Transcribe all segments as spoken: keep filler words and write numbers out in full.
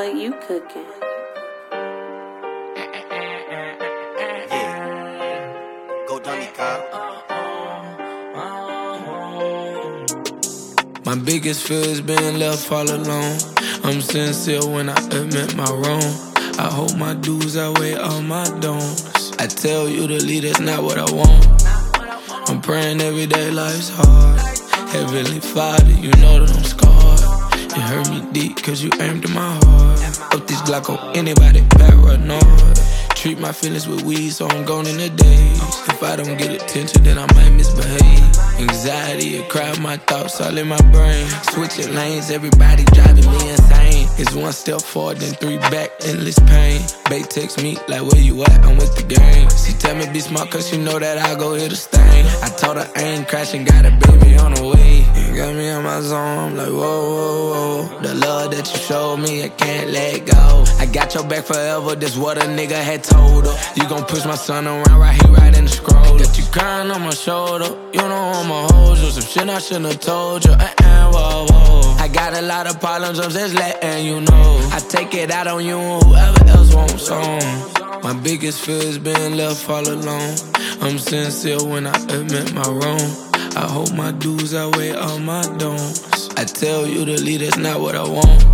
what you cooking. Yeah. Go dummy, Kyle. My biggest fear is being left all alone. I'm sincere when I admit my wrong. I hold my dues, I weigh all my don'ts. I tell you to leave, that's not what I want. I'm praying every day, life's hard. Heavenly Father, you know that I'm scarred. It hurt me deep, cause you aimed at my heart. Up this Glock on anybody paranoid. Treat my feelings with weed, so I'm gone in the days. If I don't get attention, then I might misbehave. Anxiety, it crowd my thoughts all in my brain. Switching lanes, everybody driving me insane. It's one step forward, then three back, endless pain. Bae text me, like where you at, I'm with the gang. She tell me be smart, cause she know that I go hit a stain. I told her I ain't crashing, got a baby on the way. You got me in my zone, I'm like whoa, whoa, whoa. The love that you showed me, I can't let go. I got your back forever, that's what a nigga had told her. You gon' push my son around right here, right in the scroll. Got you crying on my shoulder, you know I'ma hold you. Some shit I shouldn't have told you, uh-uh, whoa, whoa. I got a lot of problems, I'm just letting you know. I take it out on you and whoever else wants some. My biggest fear is being left all alone. I'm sincere when I admit my wrong. I hold my dues, I weigh all my don'ts. I tell you to leave, that's not what I want.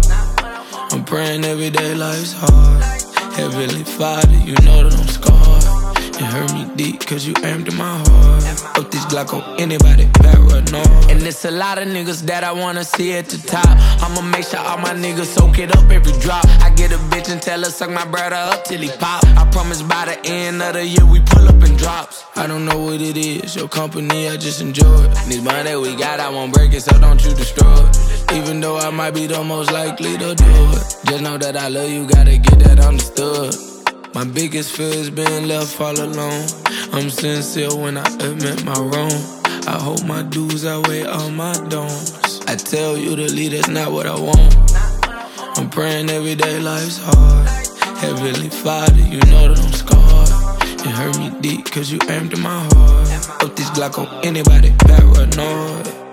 I'm praying every day, life's hard. Heavenly Father, you know that I'm scarred. It hurt me deep, cause you aimed at my heart. Up this Glock on anybody paranoid. And it's a lot of niggas that I wanna see at the top. I'ma make sure all my niggas soak it up every drop. I get a bitch and tell her suck my brother up till he pop. I promise by the end of the year we pull up in drops. I don't know what it is, your company I just enjoy it. This money we got, I won't break it, so don't you destroy it. Even though I might be the most likely to do it, just know that I love you, gotta get that understood. My biggest fear is being left all alone. I'm sincere when I admit my wrong. I hold my dues, I weigh all my don'ts. I tell you to leave, that's not what I want. I'm praying every day, life's hard. Heavenly Father, you know that I'm scarred. It hurt me deep, cause you aimed at my heart. Up this Glock on anybody paranoid.